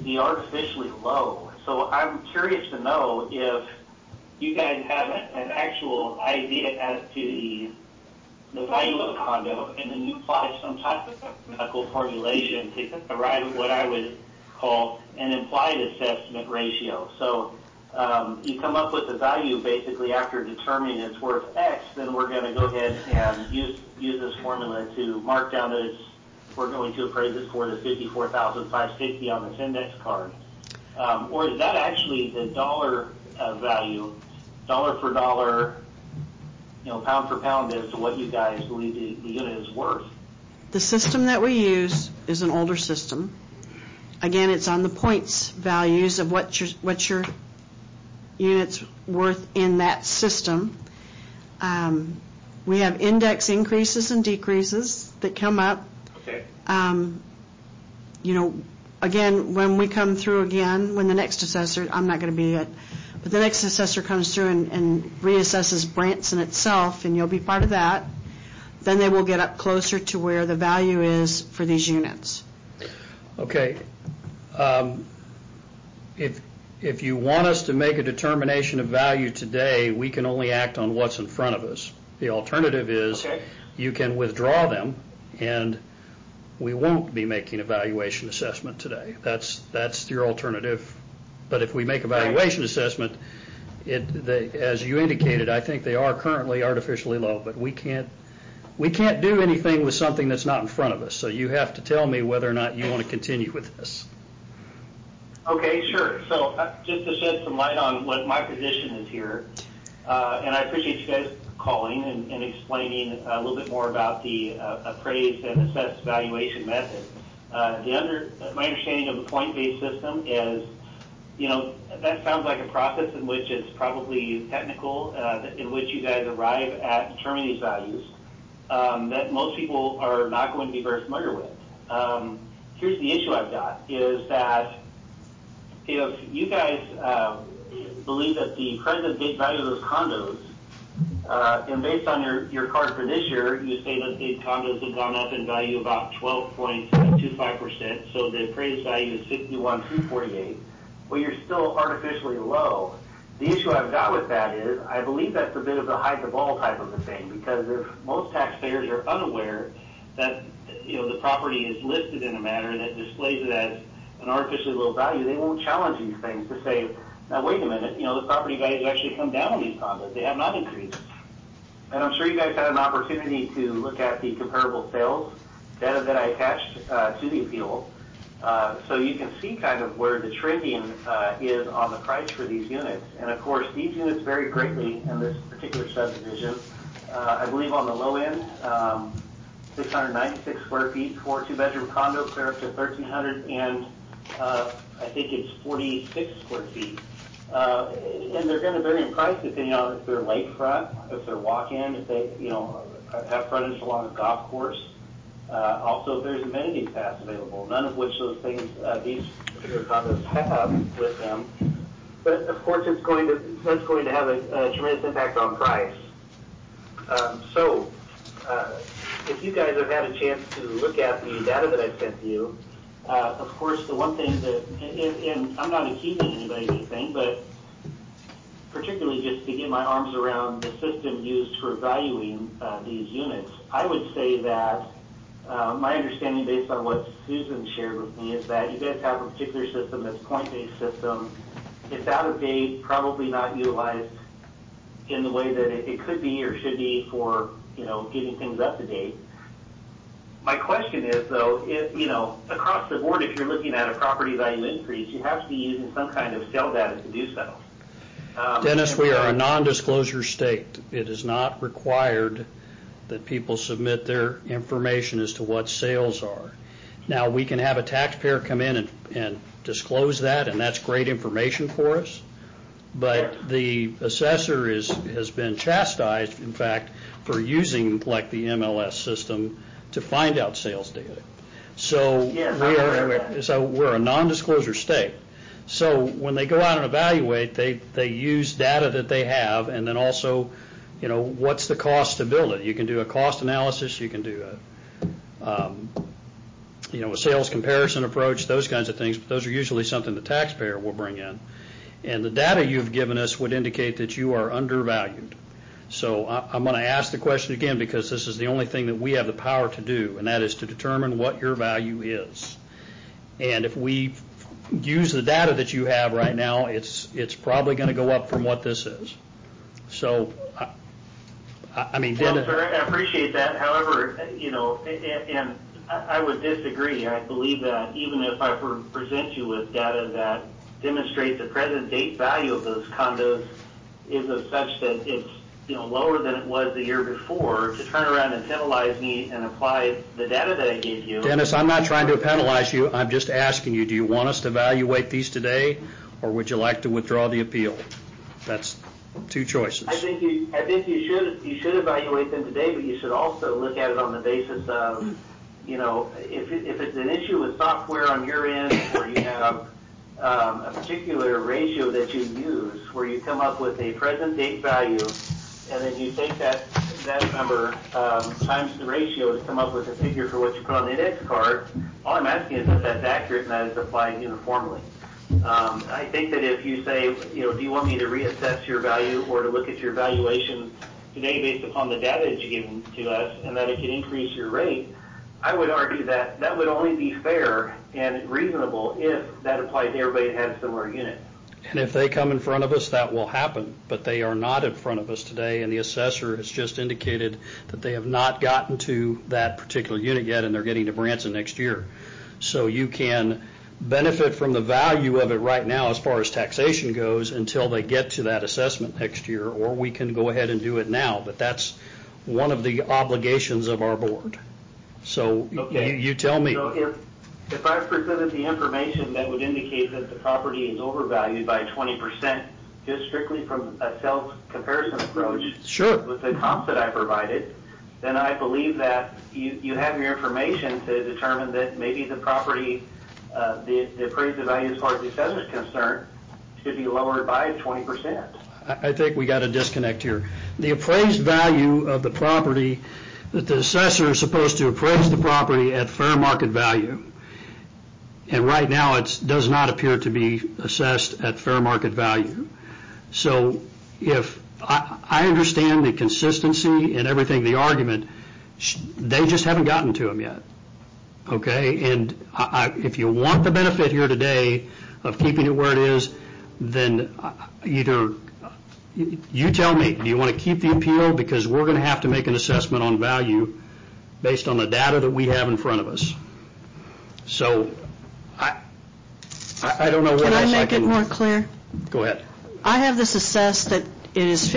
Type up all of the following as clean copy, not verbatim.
be artificially low. So I'm curious to know if you guys have an actual idea as to the value of a condo, and then you apply some type of medical formulation to arrive at what I would call an implied assessment ratio. So you come up with the value basically after determining it's worth X, then we're going to go ahead and use this formula to mark down that we're going to appraise it for the $54,560 on this index card. Or is that actually the dollar value, dollar for dollar, pound for pound as to what you guys believe the unit is worth? The system that we use is an older system. Again, it's on the points values of what your unit's worth in that system. We have index increases and decreases that come up. Okay. Again, when we come through again, when the next assessor, I'm not going to be it, but the next assessor comes through and reassesses Branson itself, and you'll be part of that, then they will get up closer to where the value is for these units. Okay. If you want us to make a determination of value today, we can only act on what's in front of us. The alternative is you can withdraw them, and we won't be making a valuation assessment today. That's your alternative. But if we make a valuation assessment, as you indicated, I think they are currently artificially low, but we can't do anything with something that's not in front of us. So you have to tell me whether or not you want to continue with this. Okay, sure. So just to shed some light on what my position is here, and I appreciate you guys calling and explaining a little bit more about the appraised and assessed valuation method. My understanding of the point-based system is, that sounds like a process in which it's probably technical, in which you guys arrive at determining these values, that most people are not going to be very familiar with. Here's the issue I've got, is that if you guys believe that the present date value of those condos, and based on your card for this year, you say that the condos have gone up in value about 12.25%, so the appraised value is $61,248. Well, you're still artificially low. The issue I've got with that is I believe that's a bit of a hide the ball type of a thing, because if most taxpayers are unaware that the property is listed in a manner that displays it as an artificially low value, they won't challenge these things to say, now wait a minute, the property values actually come down on these condos. They have not increased. And I'm sure you guys had an opportunity to look at the comparable sales data that I attached to the appeal. So you can see kind of where the trending is on the price for these units. And of course, these units vary greatly in this particular subdivision. I believe on the low end, 696 square feet for a two-bedroom condo, clear up to 1,300, and I think it's 46 square feet. And they're going to vary in price depending on if they're lakefront, if they're walk-in, if they, have frontage along a golf course. Also, if there's amenities pass available, none of which those things, these particular condos have with them. But of course, that's going to have a tremendous impact on price. So, if you guys have had a chance to look at the data that I sent to you, of course, the one thing that, and I'm not accusing anybody of anything, but particularly just to get my arms around the system used for valuing these units, I would say that my understanding based on what Susan shared with me is that you guys have a particular system that's a point-based system. It's out of date, probably not utilized in the way that it could be or should be for, getting things up to date. My question is, though, across the board, if you're looking at a property value increase, you have to be using some kind of sale data to do so. Dennis, we are a non-disclosure state. It is not required that people submit their information as to what sales are. Now, we can have a taxpayer come in and disclose that, and that's great information for us. But the assessor has been chastised, in fact, for using like the MLS system to find out sales data. So we're a non-disclosure state. So when they go out and evaluate, they use data that they have, and then also, what's the cost to build it? You can do a cost analysis. You can do a sales comparison approach, those kinds of things, but those are usually something the taxpayer will bring in. And the data you've given us would indicate that you are undervalued. So I'm going to ask the question again because this is the only thing that we have the power to do, and that is to determine what your value is. And if we use the data that you have right now, it's probably going to go up from what this is. So, I mean, well, sir, I appreciate that. However, and I would disagree. I believe that even if I present you with data that demonstrates the present date value of those condos is of such that it's lower than it was the year before, to turn around and penalize me and apply the data that I gave you. Dennis, I'm not trying to penalize you. I'm just asking you, do you want us to evaluate these today, or would you like to withdraw the appeal? That's two choices. I think you should evaluate them today, but you should also look at it on the basis of, if it's an issue with software on your end, or you have a particular ratio that you use where you come up with a present date value, and then you take that number times the ratio to come up with a figure for what you put on the index card. All I'm asking is if that's accurate and that is applied uniformly. I think that if you say, do you want me to reassess your value or to look at your valuation today based upon the data that you've given to us and that it can increase your rate, I would argue that that would only be fair and reasonable if that applied to everybody that had a similar unit. And if they come in front of us, that will happen. But they are not in front of us today, and the assessor has just indicated that they have not gotten to that particular unit yet, and they're getting to Branson next year. So you can benefit from the value of it right now as far as taxation goes until they get to that assessment next year, or we can go ahead and do it now. But that's one of the obligations of our board. So okay. You tell me. So if I presented the information that would indicate that the property is overvalued by 20%, just strictly from a sales comparison approach, sure, with the comps that I provided, then I believe that you have your information to determine that maybe the property, the appraised value as far as the assessor is concerned, should be lowered by 20%. I think we got a disconnect here. The appraised value of the property, that the assessor is supposed to appraise the property at fair market value. And right now it does not appear to be assessed at fair market value. So if I understand the consistency and everything, the argument, they just haven't gotten to them yet. Okay? And if you want the benefit here today of keeping it where it is, then either you tell me, do you want to keep the appeal? Because we're going to have to make an assessment on value based on the data that we have in front of us. So I don't know what else I can... Can I make it more clear? Go ahead. I have this assessed that it is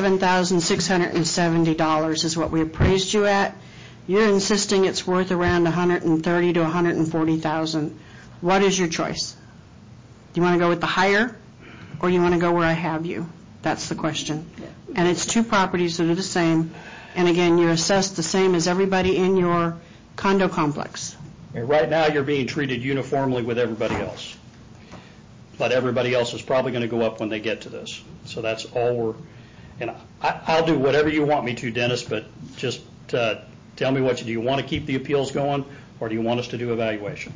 $57,670 is what we appraised you at. You're insisting it's worth around $130,000 to $140,000. What is your choice? Do you want to go with the higher, or do you want to go where I have you? That's the question. And it's two properties that are the same. And again, you're assessed the same as everybody in your condo complex. And right now you're being treated uniformly with everybody else. But everybody else is probably going to go up when they get to this. So that's all we're... And I'll do whatever you want me to, Dennis, but just tell me do you want to keep the appeals going, or do you want us to do evaluation?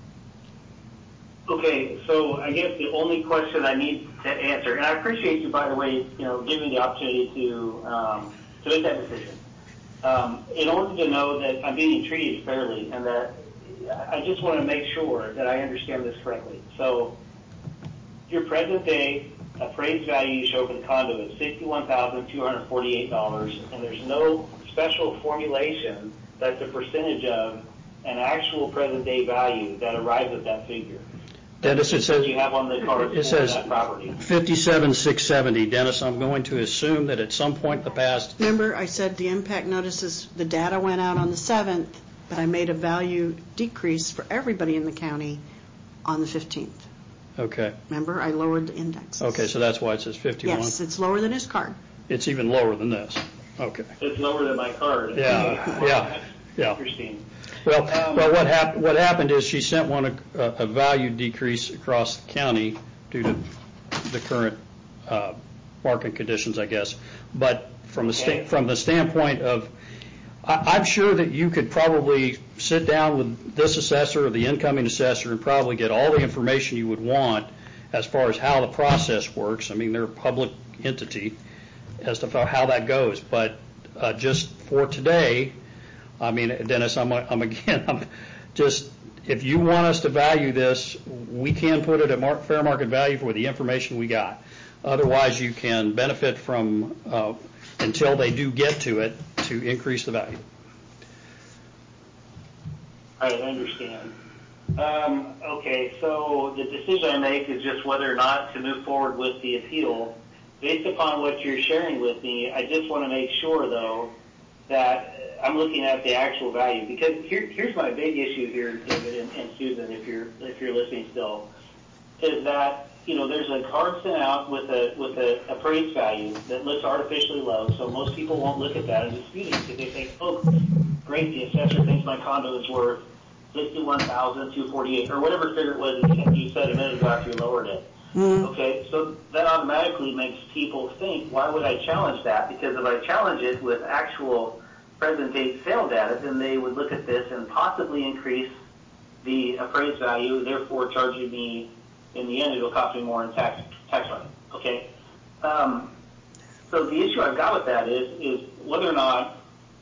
Okay, so I guess the only question I need to answer, and I appreciate you, by the way, giving me the opportunity to make that decision. In order to know that I'm being treated fairly, and that I just want to make sure that I understand this correctly. So your present day appraised value you show for the condo is $61,248, and there's no special formulation that's a percentage of an actual present day value that arrives at that figure. Dennis, it says, you have on the card it says that property. $57,670. Dennis, I'm going to assume that at some point in the past... Remember, I said the impact notices, the data went out on the 7th, but I made a value decrease for everybody in the county on the 15th. Okay. Remember, I lowered the indexes. Okay, so that's why it says 51. Yes, it's lower than his card. It's even lower than this. Okay. It's lower than my card. Yeah. Interesting. Well, what happened is she sent one a value decrease across the county due to the current market conditions, I guess. But from the standpoint of, I'm sure that you could probably sit down with this assessor or the incoming assessor and probably get all the information you would want as far as how the process works. I mean, they're a public entity as to how that goes. But just for today, I mean, Dennis, I'm just, if you want us to value this, we can put it at fair market value for the information we got. Otherwise, you can benefit from, until they do get to it, to increase the value. I understand. Okay, so the decision I make is just whether or not to move forward with the appeal. Based upon what you're sharing with me, I just want to make sure, though, that I'm looking at the actual value. Because here's my big issue here, David and Susan, if you're listening still, is that, you know, there's a card sent out with a appraised value that looks artificially low, so most people won't look at that and dispute it because they think, oh, great, the assessor thinks my condo is worth $61,248 or whatever figure it was you said a minute ago after you lowered it. Mm-hmm. Okay, so that automatically makes people think, why would I challenge that? Because if I challenge it with actual present date sale data, then they would look at this and possibly increase the appraised value, therefore charging me, in the end, it'll cost me more in tax money. Okay? So the issue I've got with that is whether or not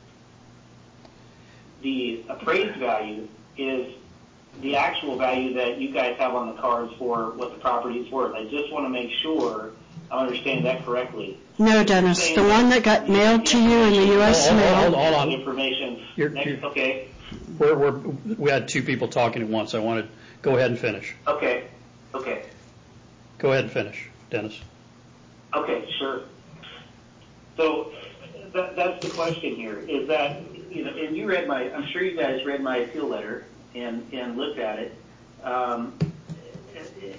the appraised value is the actual value that you guys have on the cards for what the property is worth. I just want to make sure I understand that correctly. No, Dennis, the one that got mailed to you in the U.S. mail. Hold on. Information. Okay. We had two people talking at once. I wanted to go ahead and finish. Okay. Go ahead and finish, Dennis. Okay, sure. So that's the question here, is that, you know, and I'm sure you guys read my appeal letter and looked at it.